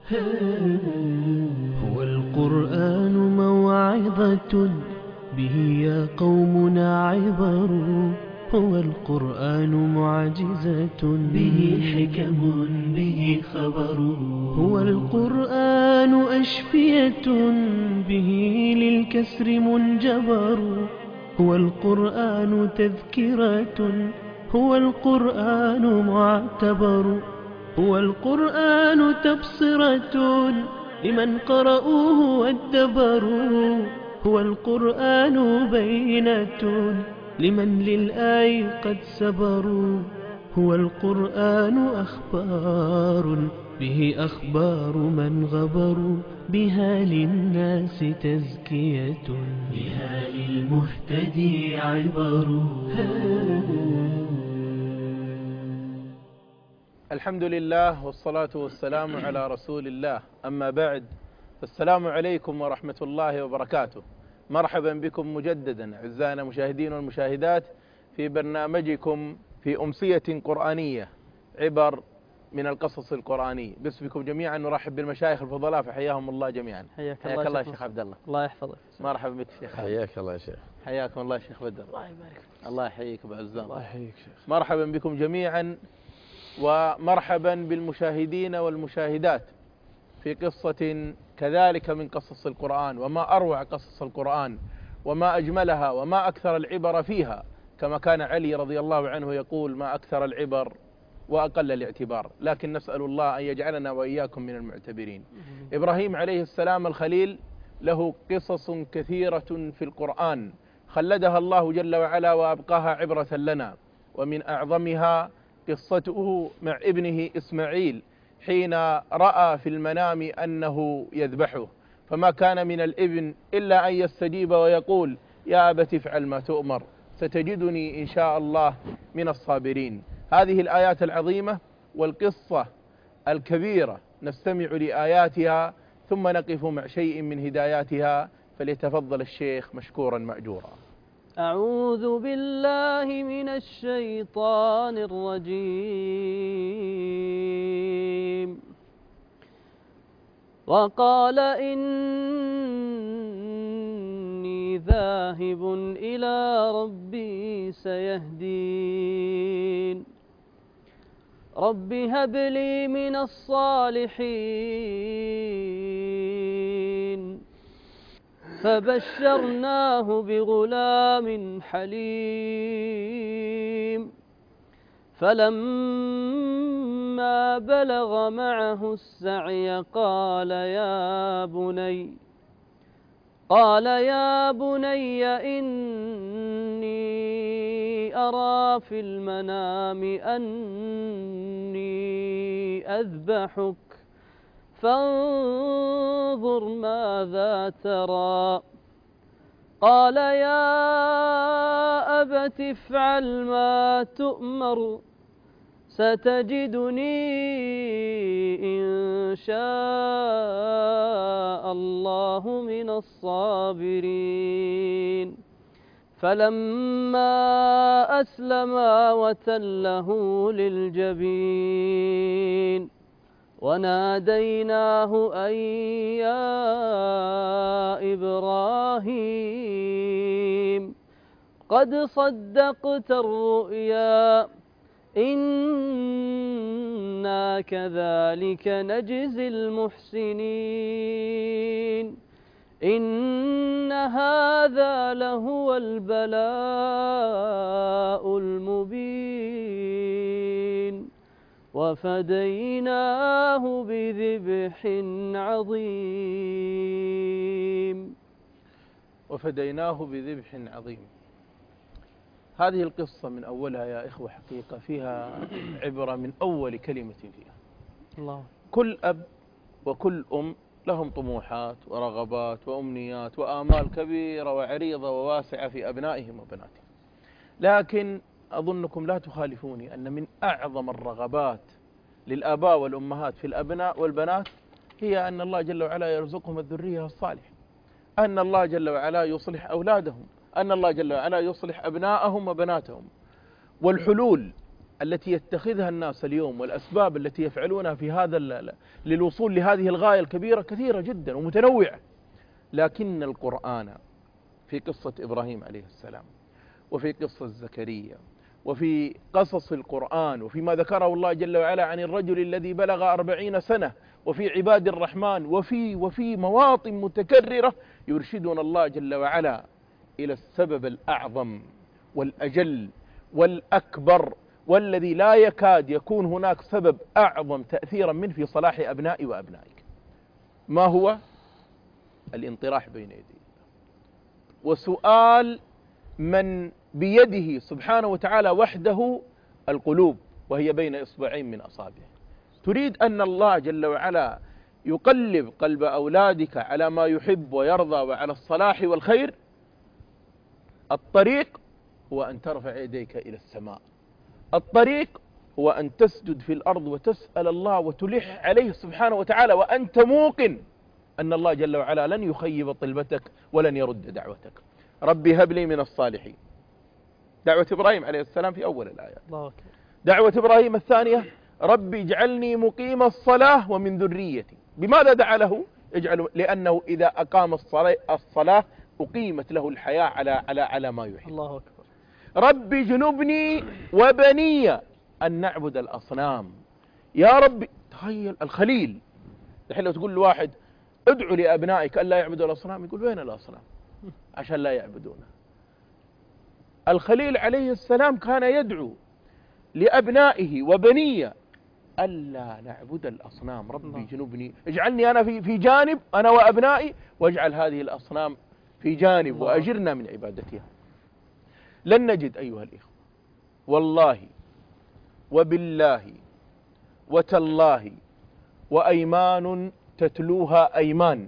هو القرآن موعظة به يا قومنا عبر. هو القرآن معجزة به حكم به خبر. هو القرآن أشفية به للكسر منجبر. هو القرآن تذكرة. هو القرآن معتبر. هو القرآن تبصرة لمن قرأوه وادبروا. هو القرآن بينة لمن للآي قد سبروا. هو القرآن أخبار به أخبار من غبروا. بها للناس تزكية بها للمهتدي عبر. الحمد لله والصلاة والسلام على رسول الله، أما بعد، السلام عليكم ورحمة الله وبركاته. مرحبا بكم مجددا أعزائنا المشاهدين والمشاهدات في برنامجكم في أمسية قرآنية، عبر من القصص القرآني. باسمكم جميعا نرحب بالمشايخ الفضلاء فحياهم الله جميعا. حياك الله الله يا شيخ عبد الله. الله يحفظك. مرحبا بك شيخ. حياك الله يا شيخ. حياكم الله شيخ بدر. الله يبارك فيك. الله يحييك ابو عزام. الله يحييك شيخ. مرحبا بكم جميعا، ومرحبا بالمشاهدين والمشاهدات في قصة كذلك من قصص القرآن. وما أروع قصص القرآن وما أجملها وما أكثر العبر فيها، كما كان علي رضي الله عنه يقول: ما أكثر العبر وأقل الاعتبار. لكن نسأل الله أن يجعلنا وإياكم من المعتبرين. إبراهيم عليه السلام الخليل له قصص كثيرة في القرآن خلدها الله جل وعلا وأبقاها عبرة لنا، ومن أعظمها قصته مع ابنه إسماعيل حين رأى في المنام أنه يذبحه، فما كان من الابن إلا أن يستجيب ويقول: يا أبت افعل ما تؤمر ستجدني إن شاء الله من الصابرين. هذه الآيات العظيمة والقصة الكبيرة نستمع لآياتها ثم نقف مع شيء من هداياتها، فليتفضل الشيخ مشكورا مأجورا. أعوذ بالله من الشيطان الرجيم. وقال إني ذاهب إلى ربي سيهدين. رب هب لي من الصالحين. فبشرناه بغلام حليم. فلما بلغ معه السعي قال يا بني إني أرى في المنام أني أذبحك فانظر ماذا ترى. قال يا أبت افعل ما تؤمر ستجدني إن شاء الله من الصابرين. فلما أسلما وتله للجبين وناديناه أن يا إبراهيم قد صدقت الرؤيا إنا كذلك نجزي المحسنين. إن هذا لهو البلاء المبين. وفديناه بذبح عظيم. وفديناه بذبح عظيم. هذه القصة من أولها يا إخوة حقيقة فيها عبرة من أول كلمة فيها. الله. كل أب وكل أم لهم طموحات ورغبات وأمنيات وآمال كبيرة وعريضة وواسعة في أبنائهم وبناتهم، لكن أظنكم لا تخالفوني أن من أعظم الرغبات للآباء والأمهات في الأبناء والبنات هي أن الله جل وعلا يرزقهم الذرية الصالحة، أن الله جل وعلا يصلح أولادهم، أن الله جل وعلا يصلح أبناءهم وبناتهم. والحلول التي يتخذها الناس اليوم والأسباب التي يفعلونها في هذا للوصول لهذه الغاية الكبيرة كثيرة جدا ومتنوعة، لكن القرآن في قصة إبراهيم عليه السلام، وفي قصة زكريا، وفي قصص القرآن، وفيما ذكره الله جل وعلا عن الرجل الذي بلغ 40 سنة، وفي عباد الرحمن، وفي مواطن متكررة يرشدنا الله جل وعلا إلى السبب الأعظم والأجل والأكبر، والذي لا يكاد يكون هناك سبب أعظم تأثيرا منه في صلاح أبنائي وأبنائك. ما هو؟ الانطراح بين يدي الله، وسؤال من بيده سبحانه وتعالى وحده القلوب، وهي بين إصبعين من أصابعه. تريد أن الله جل وعلا يقلب قلب أولادك على ما يحب ويرضى وعلى الصلاح والخير؟ الطريق هو أن ترفع يديك إلى السماء، الطريق هو أن تسجد في الأرض وتسأل الله وتلح عليه سبحانه وتعالى، وأنت موقن أن الله جل وعلا لن يخيب طلبتك ولن يرد دعوتك. ربي هب لي من الصالحين، دعوة إبراهيم عليه السلام في أول الآيات. الله أكبر. دعوة إبراهيم الثانية: ربي اجعلني مقيم الصلاة ومن ذريتي. بماذا دعا له؟ لأنه إذا أقام الصلاة أقيمت له الحياة على ما يحب. الله أكبر. ربي جنبني وبني أن نعبد الأصنام. يا ربي، تخيل الخليل الحين لو تقول لواحد ادعو لأبنائك ألا يعبدوا الأصنام، يقول وين الأصنام عشان لا يعبدونها. الخليل عليه السلام كان يدعو لأبنائه وبنيه ألا نعبد الأصنام. ربي جنبني، اجعلني أنا في جانب أنا وأبنائي، واجعل هذه الأصنام في جانب، وأجرنا من عبادتها. لن نجد أيها الإخوة والله وبالله وتالله وأيمان تتلوها أيمان،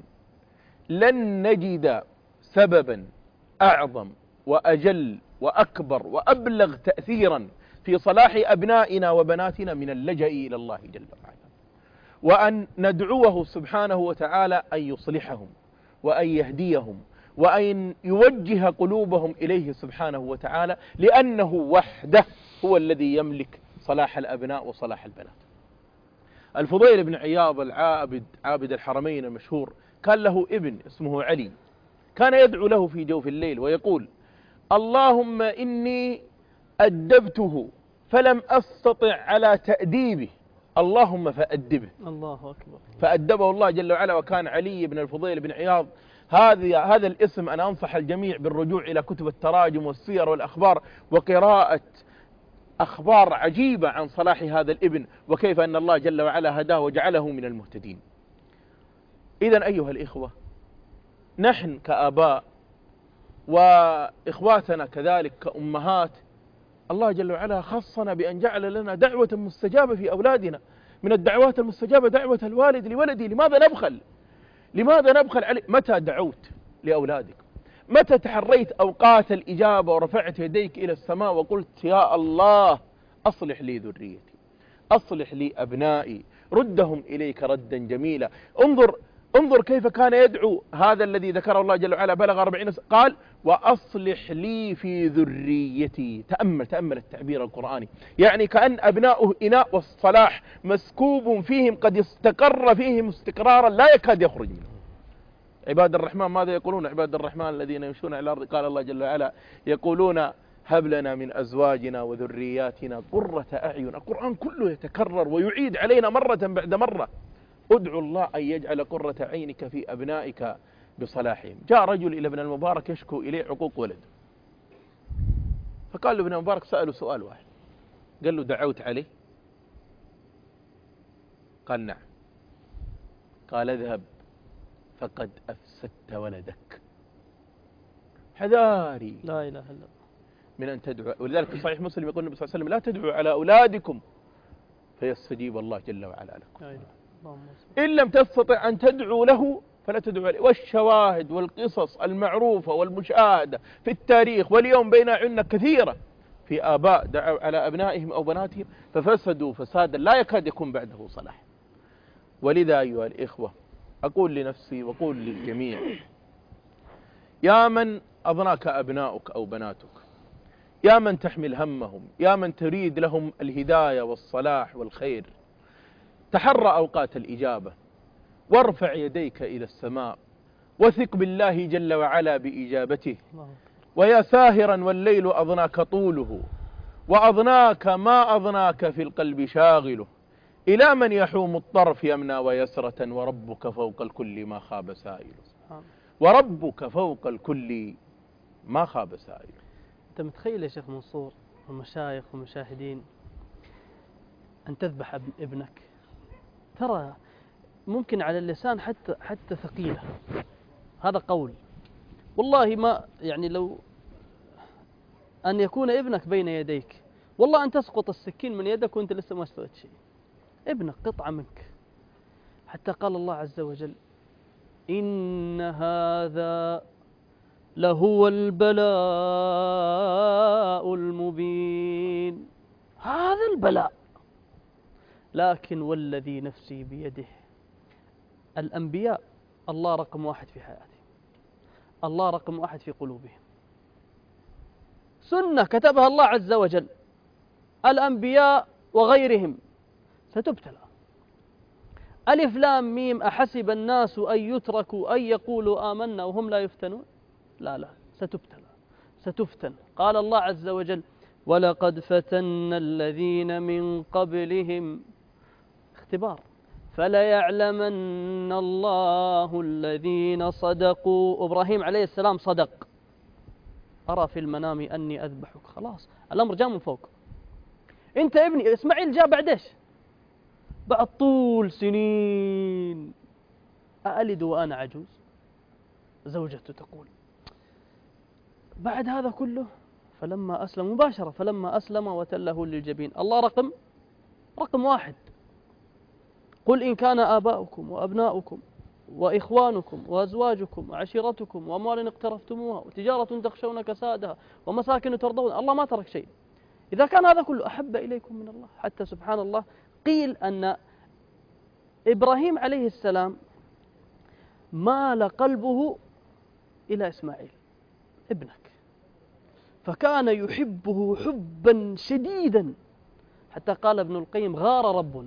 لن نجد سببا أعظم وأجل وأكبر وأبلغ تأثيرا في صلاح أبنائنا وبناتنا من اللجأ إلى الله جل وعلا، وأن ندعوه سبحانه وتعالى أن يصلحهم وأن يهديهم وأن يوجه قلوبهم إليه سبحانه وتعالى، لأنه وحده هو الذي يملك صلاح الأبناء وصلاح البنات. الفضيل بن عياض العابد عابد الحرمين المشهور كان له ابن اسمه علي، كان يدعو له في جوف الليل ويقول: اللهم إني أدبته فلم أستطع على تأديبه، اللهم فأدبه. الله أكبر. فأدبه الله جل وعلا. وكان علي بن الفضيل بن عياض، هذا الاسم أنا أنصح الجميع بالرجوع إلى كتب التراجم والسير والأخبار وقراءة أخبار عجيبة عن صلاح هذا الابن، وكيف أن الله جل وعلا هداه وجعله من المهتدين. إذن أيها الإخوة، نحن كآباء وإخواتنا كذلك كأمهات، الله جل وعلا خصنا بأن جعل لنا دعوة مستجابة في أولادنا. من الدعوات المستجابة دعوة الوالد لولده. لماذا نبخل عليه؟ متى دعوت لأولادك؟ متى تحريت أوقات الإجابة ورفعت يديك إلى السماء وقلت: يا الله أصلح لي ذريتي، أصلح لي أبنائي، ردهم إليك ردا جميلا. انظر كيف كان يدعو هذا الذي ذكره الله جل وعلا بلغ 40 سنة، قال: وأصلح لي في ذريتي. تأمل التعبير القرآني، يعني كأن أبناؤه إناء والصلاح مسكوب فيهم، قد استقر فيهم استقرارا لا يكاد يخرج منه. عباد الرحمن ماذا يقولون؟ عباد الرحمن الذين يمشون على الأرض، قال الله جل وعلا: يقولون هب لنا من أزواجنا وذرياتنا قرة أعين. القرآن كله يتكرر ويعيد علينا مرة بعد مرة. ادعو الله أن يجعل قرة عينك في أبنائك بصلاحهم. جاء رجل إلى ابن المبارك يشكو إليه عقوق ولد، فقال له ابن المبارك، سأله سؤال واحد، قال له: دعوت عليه؟ قال: نعم. قال: اذهب فقد أفسدت ولدك. حذاري لا إله إلا الله من أن تدعو. ولذلك في صحيح مسلم يقول النبي صلى الله عليه وسلم: لا تدعوا على أولادكم فيستجيب الله جل وعلا لكم. لا إله. إن لم تستطع أن تدعو له فلا تدعو عليه. والشواهد والقصص المعروفة والمشاهدة في التاريخ واليوم بين أعيننا كثيرة في آباء دعوا على أبنائهم أو بناتهم ففسدوا فسادا لا يكاد يكون بعده صلاح. ولذا أيها الإخوة، أقول لنفسي وأقول للجميع: يا من أضناك أبناؤك أو بناتك، يا من تحمل همهم، يا من تريد لهم الهداية والصلاح والخير، تحرى أوقات الإجابة وارفع يديك إلى السماء وثق بالله جل وعلا بإجابته. ويا ساهرا والليل أضناك طوله وأضناك ما أضناك في القلب شاغله، إلى من يحوم الطرف يمنى ويسرة وربك فوق الكل ما خاب سائله، وربك فوق الكل ما خاب سائله. أنت متخيل يا شيخ منصور ومشايخ ومشاهدين أن تذبح ابنك؟ ترى ممكن على اللسان حتى ثقيلة، هذا قول والله ما يعني لو أن يكون ابنك بين يديك، والله أن تسقط السكين من يدك وأنت لسه ما سويت شيء، ابنك قطعة منك. حتى قال الله عز وجل: إن هذا لهو البلاء المبين. هذا البلاء، لكن والذي نفسي بيده، الأنبياء الله رقم واحد في حياتهم، الله رقم واحد في قلوبهم. سنة كتبها الله عز وجل، الأنبياء وغيرهم ستبتلى. ألف لام ميم أحسب الناس أن يتركوا أن يقولوا آمنا وهم لا يفتنون؟ لا، ستفتن. قال الله عز وجل: ولقد فتنا الذين من قبلهم، اختبار، فليعلمن الله الذين صدقوا. إبراهيم عليه السلام صدق: أرى في المنام أني أذبحك. خلاص الأمر جاء من فوق. أنت ابني إسماعيل جاء بعد إيش؟ بعد طول سنين. أألد وأنا عجوز؟ زوجته تقول بعد هذا كله. فلما أسلم مباشرة، فلما أسلم وتله للجبين. الله رقم واحد. قل إن كان آباؤكم وأبناؤكم وإخوانكم وأزواجكم وعشيرتكم وأموال اقترفتموها وتجارة تخشون كسادها ومساكن ترضون، الله ما ترك شيء. إذا كان هذا كله أحب إليكم من الله، حتى سبحان الله قيل أن إبراهيم عليه السلام مال قلبه إلى إسماعيل ابنك، فكان يحبه حبا شديدا، حتى قال ابن القيم: غار ربنا.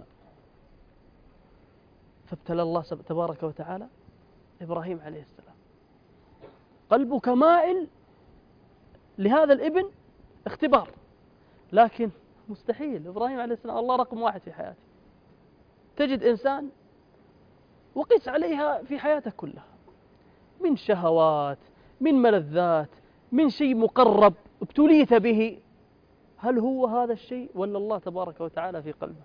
فابتلى الله تبارك وتعالى إبراهيم عليه السلام، قلبك مائل لهذا الابن، اختبار. لكن مستحيل، إبراهيم عليه السلام الله رقم واحد في حياته. تجد إنسان وقس عليها في حياتك كلها، من شهوات، من ملذات، من شيء مقرب ابتليت به، هل هو هذا الشيء ولا الله تبارك وتعالى في قلبك؟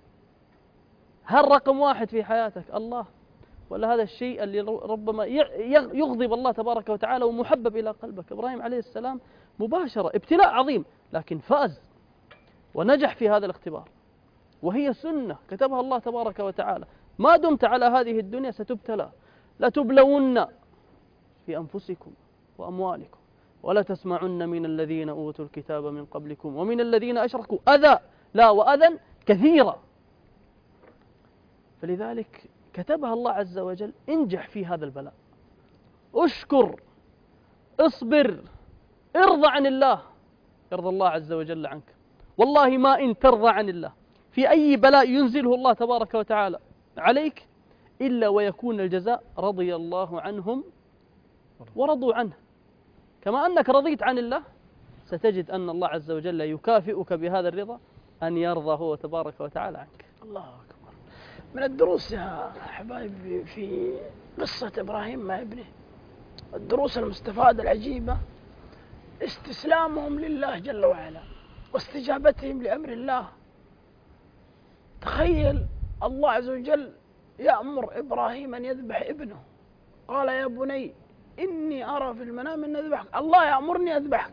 هل رقم واحد في حياتك الله ولا هذا الشيء اللي ربما يغضب الله تبارك وتعالى ومحبب إلى قلبك؟ إبراهيم عليه السلام مباشرة ابتلاء عظيم، لكن فاز ونجح في هذا الاختبار، وهي سنة كتبها الله تبارك وتعالى. ما دمت على هذه الدنيا ستبتلى، لتبلون في أنفسكم وأموالكم ولا تسمعن من الذين أوتوا الكتاب من قبلكم ومن الذين أشركوا أذى، لا وأذى كثيرا. فلذلك كتبها الله عز وجل. انجح في هذا البلاء، اشكر، اصبر، ارضى عن الله، يرضى الله عز وجل عنك. والله ما إن ترضى عن الله في أي بلاء ينزله الله تبارك وتعالى عليك إلا ويكون الجزاء رضي الله عنهم ورضوا عنه. كما أنك رضيت عن الله ستجد أن الله عز وجل يكافئك بهذا الرضا أن يرضى هو تبارك وتعالى عنك. الله أكبر. من الدروس يا حبايبي في قصة إبراهيم مع ابنه، الدروس المستفادة العجيبة: استسلامهم لله جل وعلا واستجابتهم لأمر الله. تخيل الله عز وجل يأمر إبراهيم أن يذبح ابنه، قال: يا بني إني أرى في المنام أن أذبحك. الله يأمرني أذبحك.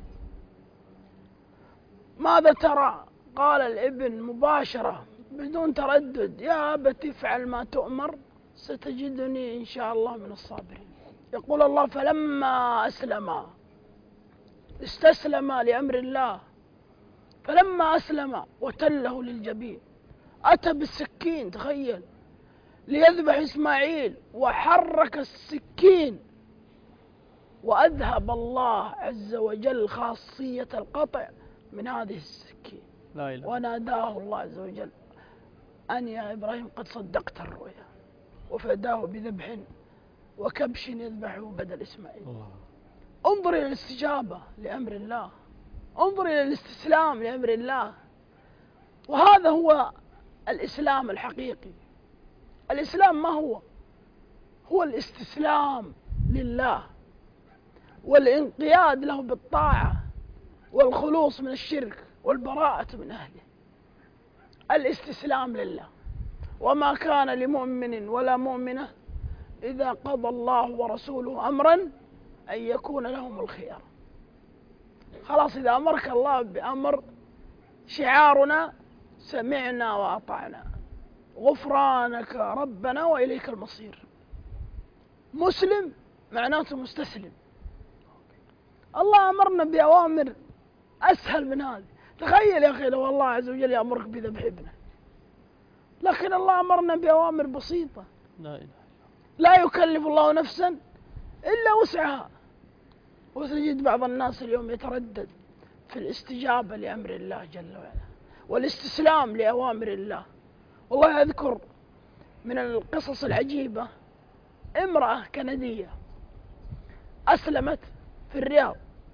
ماذا ترى؟ قال الابن مباشرة بدون تردد: يا أبت افعل ما تؤمر ستجدني إن شاء الله من الصابرين. يقول الله: فلما أسلم، استسلم لأمر الله، فلما أسلم وتله للجبين، أتى بالسكين، تخيل، ليذبح إسماعيل، وحرك السكين وأذهب الله عز وجل خاصية القطع من هذه السكين. لا إله. وناداه الله عز وجل أن يا إبراهيم قد صدقت الرؤيا، وفداه بذبح وكبش يذبحه بدل إسماعيل. انظر إلى الاستجابة لأمر الله، انظر إلى الاستسلام لأمر الله. وهذا هو الإسلام الحقيقي. الإسلام ما هو؟ هو الاستسلام لله والانقياد له بالطاعة والخلوص من الشرك والبراءة من أهله. الاستسلام لله. وما كان لمؤمن ولا مؤمنة إذا قضى الله ورسوله أمرا أن يكون لهم الخيار. خلاص، إذا أمرك الله بأمر شعارنا سمعنا وأطعنا، غفرانك ربنا وإليك المصير. مسلم معناته مستسلم. الله أمرنا بأوامر أسهل من هذه. تخيل يا أخي لو الله عز وجل يأمرك بذبح ابنه، لكن الله أمرنا بأوامر بسيطة. لا إله. لا يكلف الله نفسا إلا وسعها. وتجد بعض الناس اليوم يتردد في الاستجابة لأمر الله جل وعلا والاستسلام لأوامر الله. والله أذكر من القصص العجيبة امرأة كندية أسلمت في الرياض.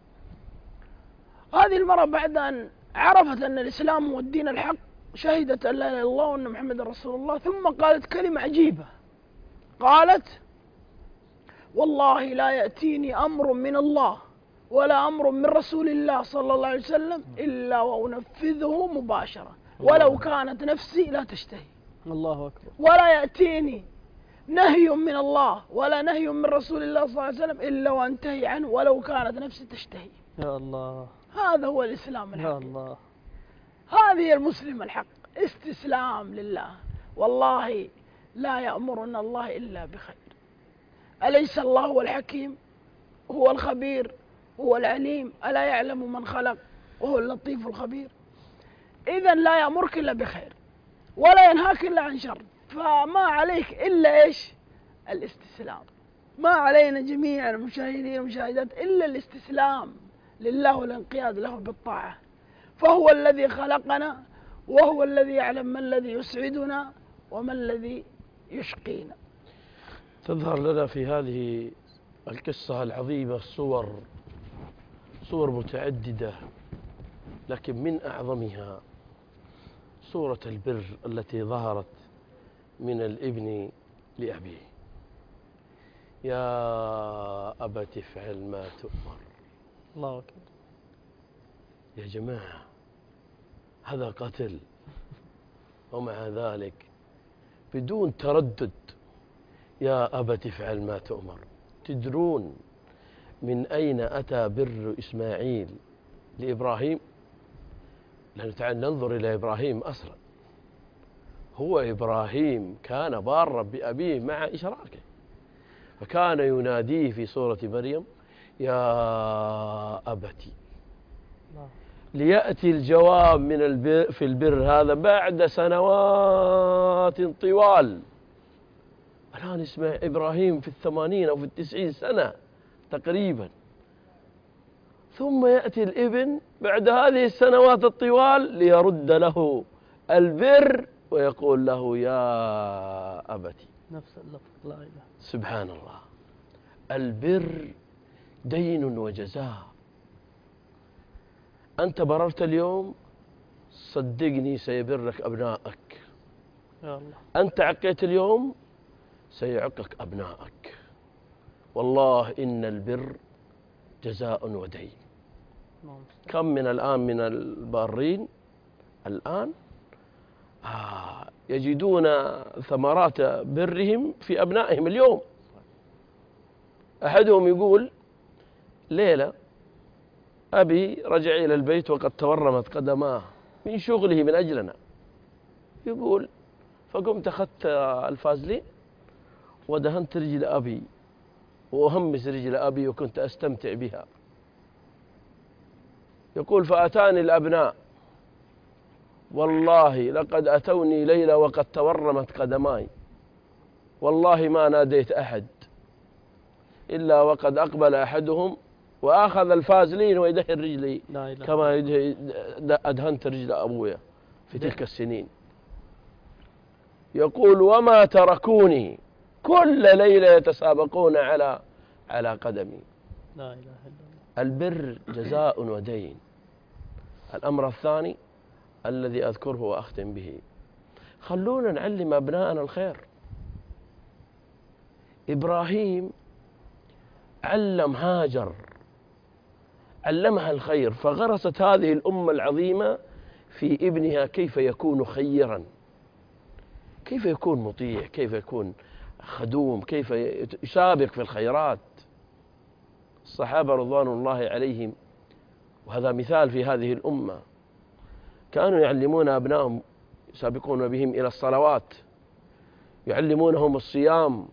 هذه المرأة بعد أن عرفت أن الإسلام هو الدين الحق شهدت أن لا إله إلا الله وأن محمد رسول الله، ثم قالت كلمة عجيبة. قالت: والله لا يأتيني أمر من الله ولا أمر من رسول الله صلى الله عليه وسلم إلا وأنفذه مباشرة ولو كانت نفسي لا تشتهي. الله أكبر. ولا يأتيني نهي من الله ولا نهي من رسول الله صلى الله عليه وسلم إلا وأنتهي عنه ولو كانت نفسي تشتهي. يا الله. هذا هو الإسلام الحق. يا الله. هذه المسلم الحق، استسلام لله. والله لا يأمرنا الله إلا بخير. أليس الله هو الحكيم، هو الخبير، هو العليم؟ ألا يعلم من خلق وهو اللطيف الخبير؟ إذن لا يأمرك إلا بخير ولا ينهاك إلا عن شر. فما عليك إلا إيش؟ الاستسلام. ما علينا جميعا المشاهدين والمشاهدات إلا الاستسلام لله والانقياد له بالطاعة. فهو الذي خلقنا وهو الذي يعلم ما الذي يسعدنا وما الذي يشقينا. تظهر لنا في هذه القصة العظيمة صور متعددة، لكن من أعظمها صورة البر التي ظهرت من الابن لأبيه. يا أبت افعل ما تؤمر. الله أكبر. يا جماعة هذا قتل، ومع ذلك بدون تردد يا أبت افعل ما تؤمر. تدرون من أين أتى بر إسماعيل لإبراهيم؟ لأن تعال ننظر إلى إبراهيم أصلا. هو إبراهيم كان بارا بأبيه مع إشراكه، فكان يناديه في سورة مريم: يا أبتي. ليأتي الجواب من البر في البر هذا بعد سنوات طوال. الآن اسمع إبراهيم في 80 أو في 90 سنة تقريبا، ثم يأتي الابن بعد هذه السنوات الطوال ليرد له البر ويقول له يا أبتي. نفس اللفظ. لا إله. سبحان الله. البر دين وجزاء. أنت بررت اليوم، صدقني سيبرك أبنائك. يا الله. أنت عقيت اليوم، سيعقك أبنائك. والله إن البر جزاء ودين. كم من الآن من البارين الآن يجدون ثمرات برهم في أبنائهم اليوم. أحدهم يقول: ليلة أبي رجع إلى البيت وقد تورمت قدماه من شغله من أجلنا. يقول: فقمت أخذت الفازلين ودهنت رجل أبي وأهمس رجل أبي وكنت أستمتع بها. يقول: فأتاني الأبناء، والله لقد أتوني ليلة وقد تورمت قدماي، والله ما ناديت أحد، إلا وقد أقبل أحدهم وأخذ الفازلين ويدهن رجلي كما أدهنت رجل أبويا في تلك السنين. يقول وما تركوني كل ليلة يتسابقون على قدمي. لا إله إلا الله. البر جزاء ودين. الأمر الثاني الذي أذكره وأختم به، خلونا نعلم أبناءنا الخير. إبراهيم علم هاجر، علمها الخير، فغرست هذه الأمة العظيمة في ابنها كيف يكون خيرا، كيف يكون مطيع، كيف يكون خدوم، كيف يسابق في الخيرات. الصحابة رضوان الله عليهم، وهذا مثال في هذه الأمة، كانوا يعلمون أبنائهم، يسابقون بهم إلى الصلوات، يعلمونهم الصيام،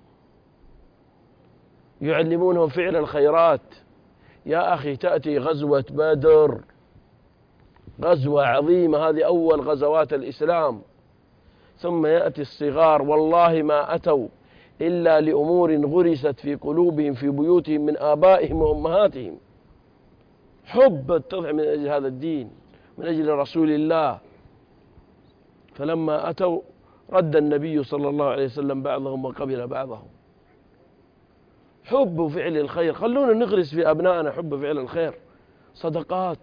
يعلمونهم فعل الخيرات. يا أخي تأتي غزوة بدر، غزوة عظيمة، هذه أول غزوات الإسلام، ثم يأتي الصغار، والله ما أتوا إلا لأمور غرست في قلوبهم في بيوتهم من آبائهم وأمهاتهم، حب تضع من أجل هذا الدين، من أجل رسول الله. فلما أتوا رد النبي صلى الله عليه وسلم بعضهم وقبل بعضهم. حب فعل الخير، خلونا نغرس في أبنائنا حب فعل الخير، صدقات،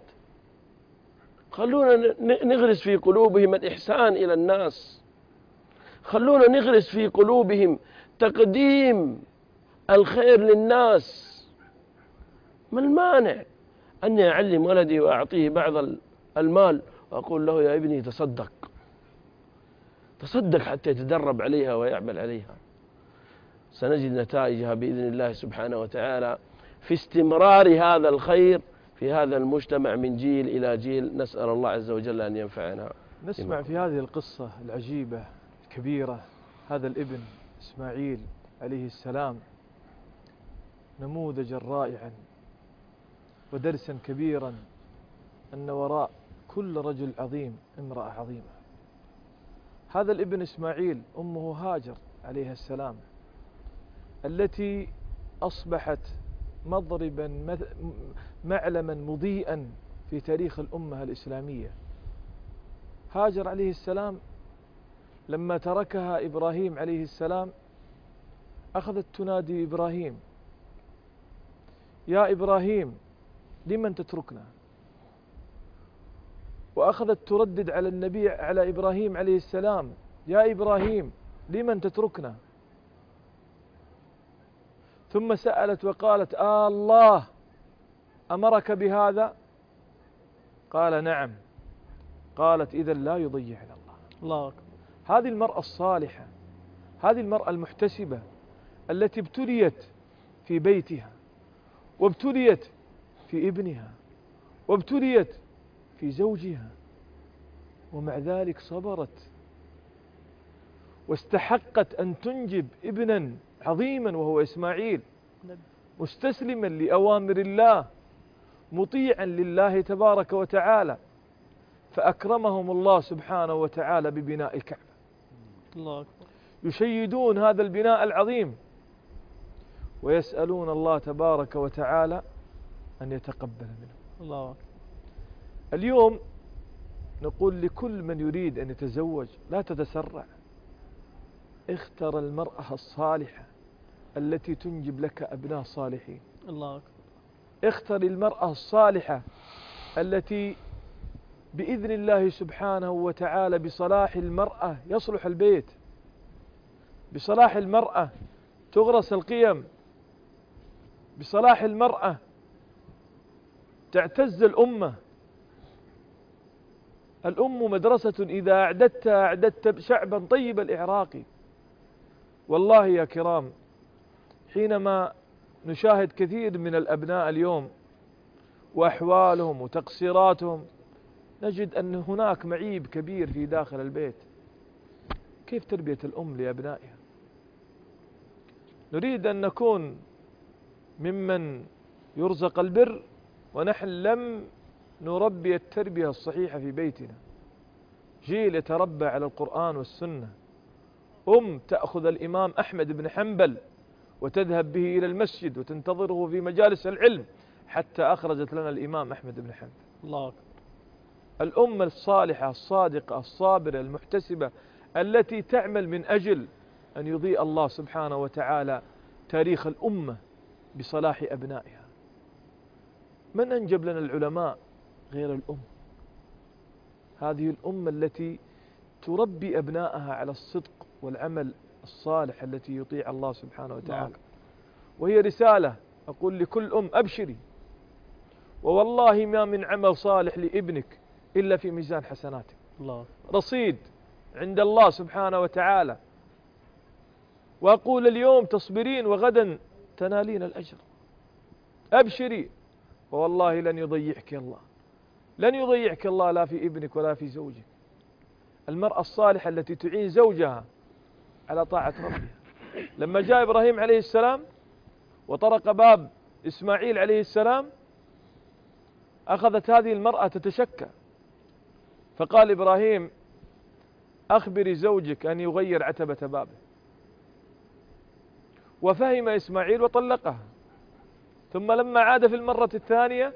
خلونا نغرس في قلوبهم الإحسان إلى الناس، خلونا نغرس في قلوبهم تقديم الخير للناس. ما المانع أني أعلم ولدي وأعطيه بعض المال وأقول له يا ابني تصدق، تصدق حتى يتدرب عليها ويعمل عليها. سنجد نتائجها بإذن الله سبحانه وتعالى في استمرار هذا الخير في هذا المجتمع من جيل إلى جيل. نسأل الله عز وجل أن ينفعنا. نسمع في هذه القصة العجيبة الكبيرة هذا الابن إسماعيل عليه السلام نموذجا رائعا ودرسا كبيرا أن وراء كل رجل عظيم امرأة عظيمة. هذا الابن إسماعيل أمه هاجر عليها السلام التي أصبحت مضربا معلما مضيئا في تاريخ الأمة الإسلامية. هاجر عليه السلام لما تركها إبراهيم عليه السلام أخذت تنادي إبراهيم يا إبراهيم لمن تتركنا، وأخذت تردد على النبي على إبراهيم عليه السلام يا إبراهيم لمن تتركنا. ثم سألت وقالت الله أمرك بهذا؟ قال نعم. قالت إذا لا يضيعنا الله. الله أكبر. هذه المرأة الصالحة، هذه المرأة المحتسبة التي ابتليت في بيتها وابتليت في ابنها وابتليت في زوجها، ومع ذلك صبرت واستحقت أن تنجب ابنا عظيما وهو إسماعيل، مستسلما لأوامر الله، مطيعا لله تبارك وتعالى، فأكرمهم الله سبحانه وتعالى ببناء الكعبة. الله أكبر. يشيدون هذا البناء العظيم ويسألون الله تبارك وتعالى أن يتقبل منهم. الله أكبر. اليوم نقول لكل من يريد أن يتزوج لا تتسرع، اختر المرأة الصالحة التي تنجب لك أبناء صالحين. الله أكبر. اختر المرأة الصالحة التي بإذن الله سبحانه وتعالى بصلاح المرأة يصلح البيت، بصلاح المرأة تغرس القيم، بصلاح المرأة تعتز الأمة. الأم مدرسة إذا أعددتها أعددت شعبا طيب الإعراق. والله يا كرام حينما نشاهد كثير من الأبناء اليوم وأحوالهم وتقصيراتهم نجد أن هناك معيب كبير في داخل البيت. كيف تربية الأم لأبنائها؟ نريد أن نكون ممن يرزق البر ونحن لم نربي التربية الصحيحة في بيتنا. جيل يتربى على القرآن والسنة، أم تأخذ الإمام أحمد بن حنبل وتذهب به إلى المسجد وتنتظره في مجالس العلم، حتى أخرجت لنا الإمام أحمد بن حنبل. الله أكبر. الأمة الصالحة الصادقة الصابرة المحتسبة التي تعمل من أجل أن يضيء الله سبحانه وتعالى تاريخ الأمة بصلاح أبنائها. من أنجب لنا العلماء غير الأم؟ هذه الأمة التي تربي أبنائها على الصدق والعمل الصالح التي يطيع الله سبحانه وتعالى. وهي رسالة أقول لكل أم: أبشري، ووالله ما من عمل صالح لابنك إلا في ميزان حسناتك، الله رصيد عند الله سبحانه وتعالى. وأقول اليوم تصبرين وغدا تنالين الأجر. أبشري، ووالله لن يضيعك الله، لن يضيعك الله لا في ابنك ولا في زوجك. المرأة الصالحة التي تعين زوجها على طاعة ربها. لما جاء إبراهيم عليه السلام وطرق باب إسماعيل عليه السلام، أخذت هذه المرأة تتشكى، فقال إبراهيم: أخبري زوجك أن يغير عتبة بابه. وفهم إسماعيل وطلقها. ثم لما عاد في المرة الثانية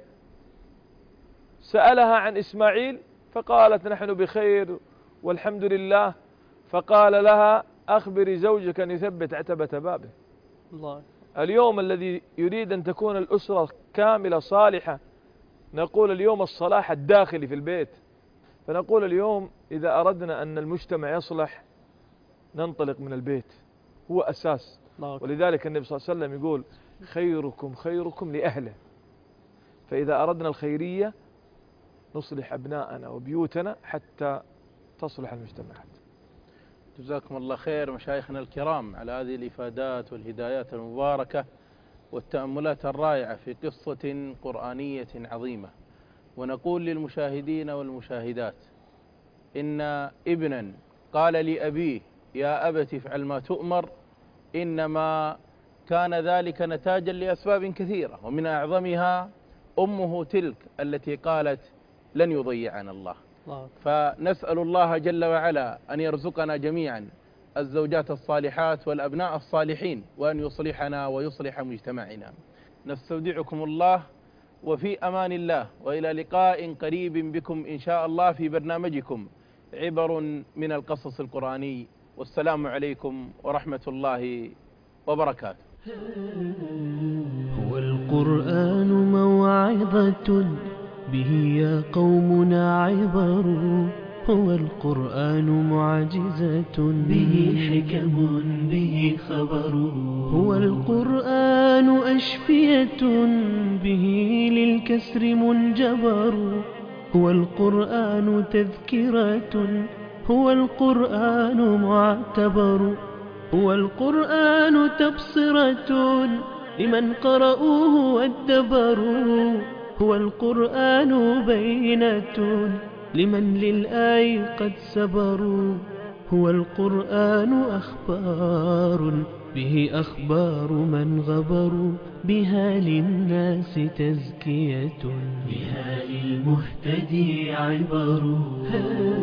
سألها عن إسماعيل فقالت: نحن بخير والحمد لله. فقال لها: أخبري زوجك أن يثبت عتبة بابه. الله. اليوم الذي يريد أن تكون الأسرة كاملة صالحة، نقول اليوم الصلاح الداخلي في البيت. فنقول اليوم إذا أردنا أن المجتمع يصلح ننطلق من البيت، هو أساس. ولذلك النبي صلى الله عليه وسلم يقول: خيركم خيركم لأهله. فإذا أردنا الخيرية نصلح أبناءنا وبيوتنا حتى تصلح المجتمعات. جزاكم الله خير مشايخنا الكرام على هذه الإفادات والهدايات المباركة والتأملات الرائعة في قصة قرآنية عظيمة. ونقول للمشاهدين والمشاهدات: إن ابنا قال لأبيه: يا أبت افعل ما تؤمر، إنما كان ذلك نتاجا لأسباب كثيرة، ومن أعظمها أمه تلك التي قالت: لن يضيعنا الله. فنسأل الله جل وعلا أن يرزقنا جميعا الزوجات الصالحات والأبناء الصالحين، وأن يصلحنا ويصلح مجتمعنا. نستودعكم الله وفي أمان الله، وإلى لقاء قريب بكم إن شاء الله في برنامجكم عبر من القصص القرآني. والسلام عليكم ورحمة الله وبركاته. هو القرآن موعظة به يا قومنا عبر، هو القرآن معجزة به حكم به خبر، هو القرآن أشفية به للكسر منجبر، هو القرآن تذكرة، هو القرآن معتبر، هو القرآن تبصرة لمن قرأوه وادبروا، هو القرآن بينة لمن للآي قد سبروا، هو القرآن أخبار به أخبار من غبروا، بها للناس تزكية بها للمهتدي عبر.